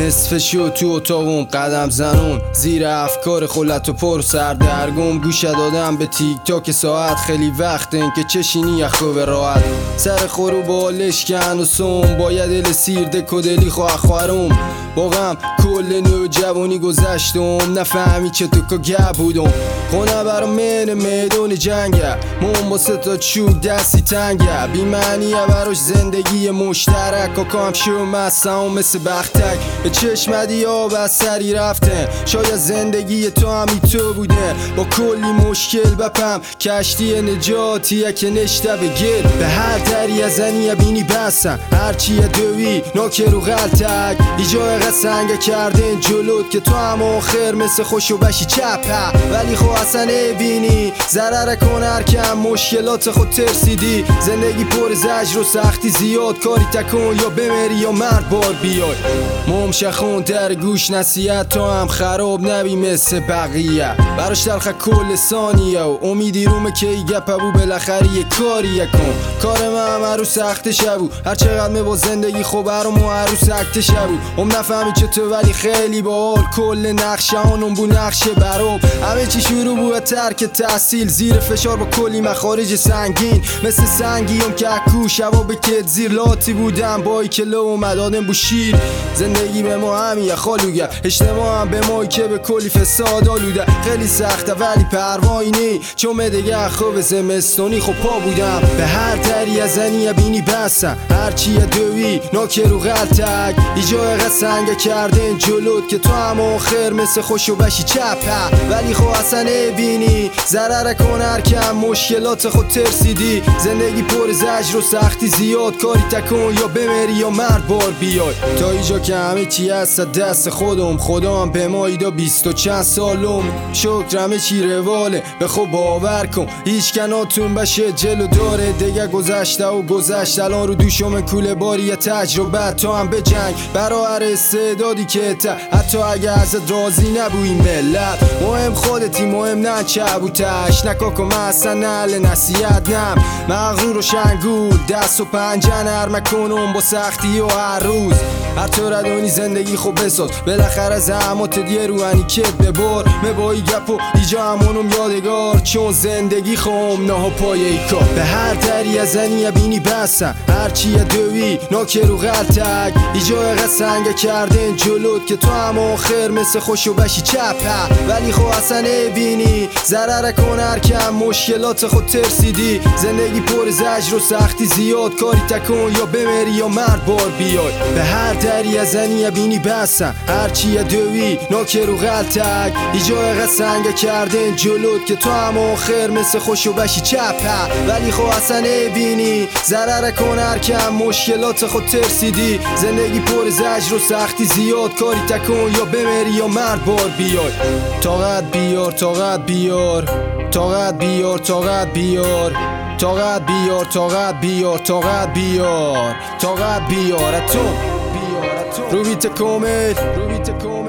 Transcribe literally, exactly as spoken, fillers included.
نصف شو تو اتاقم قدم زنون، زیر افکار خلط و پر سردرگم. گوشه دادم به تیک تاک ساعت، خیلی وقت این که چشینی یخو به راحت. سر خورو بالش کن و سوم، باید دل سیرده کدلی خواه خوارم. با غم کل نو جوانی گذشتم، نفهمی چه تو که گه بودم. خونه برا من میدون جنگه، من با سه تا چوب دستی تنگه. بی معنیه براش زندگی مشترک، کاکام شو مستم مثل بختک. به چشمدی آب از سری رفته، شاید زندگی تو همی تو بوده. با کلی مشکل بپم کشتی نجاتیه که نشته به گل. به هر دری از زنی بینی بستن، هرچیه دوی ناکه رو غلطک. ایجای قسنگه کردن جلوت که تو هم آخر مثل خوشو بشی چپه. ولی خو اصلا بینی ضرر کن هر کم مشکلات خود ترسیدی. زندگی پر زجر و سختی زیاد، کاری تکن یا بمری یا مرد بار بیای. ممشه خون در گوش نصیحت، تو هم خراب نبی مثل بقیه. براش تلخه کل ثانیه و امیدی رومه که ای گپه بو بالاخره یه کاری کن. کار من هر رو سخت شبو، هر چقدر می با زندگی خوب برام هر رو سخت شبو. هم نفهمی چطور ولی خیلی باحال، کل نقشه هانم بو نقشه برام. همه چی شروع بو ترک تحصیل، زیر فشار با کلی مخارج سنگین. مثل سنگیم که اکو شبا به کت زیر لاتی بودم، بایی که لو اومدادم بو شیر. زندگی به ما همیه خالوگه، اجتماع هم به مایی که به کلی فساد آلوده. خیلی سخته ولی پروایی نی، چون مدگه خوب زمستونی خب پا بودم. به هر دری از زنی بینی بستن، هرچیه دوی ناکه رو غلطک. ایجای قسنگه کردن جلوت که تو هم آخر مثل خوشو بشی چپه. ولی خو اصلا بینی ضرر کن هر کم مشکلات خود ترسیدی. زندگی پر زجر و سختی زیاد، کاری تکن یا بمری یا مرد بار بیای. تا ایجا که همه چی هست دست خودم، خدا هم به ما ایدا بیست و چند سالم. شکر همه چی رواله، به خود باور کن هیچ کناتون بشه جلو داره. دیگه گذشته و گذشت، الان رو دوشم کوله باری یه تجربه. تو هم به جنگ برا هر استعدادی که تا، حتی اگه ازت راضی نبوی ملت. مهم خودتی مهم نه چه بوتش، نکاکو من اصلا نهل نصیحت نم. مغرور و شنگول دست و پنجه نرمه کنم با سختی و هر روز. هر تو ردونی زندگی خوب بساز، بالاخره زحمات دیه روحانی کت ببار. مبایی گپ و ایجا همونم یادگار، چون زندگی خوم نه پای ای کار. به هر دری از زنی بینی بستن، هرچیه دوی ناکه رو غلطک. ایجای قسنگه کردن جلوت که تو هم آخر مثل خوشو بشی چپه. ولی خو اصلا بینی ضرر کن هر کم مشکلات خود ترسیدی. زندگی پر زجر و سختی زیاد، کاری تکن یا بمری یا مرد بار بیای. به هر دری از زنی بینی بستن، هرچیه دوی ناکه رو غلطک. ایجای قسنگه کردن جلوت که تو هم آخر مثل خوشو بشی چپه. ولی خو اصلا بینی ضرر کن هر کم مشکلات خود ترسیدی. زندگی پر زجر و سختی زیاد، کاری تکن یا بمری یا مرد بار بیای. طاقت بیار طاقت بیار طاقت بیار طاقت بیار طاقت بیار طاقت بیار طاقت بیار طاقت بیار اتم رو بیت کومت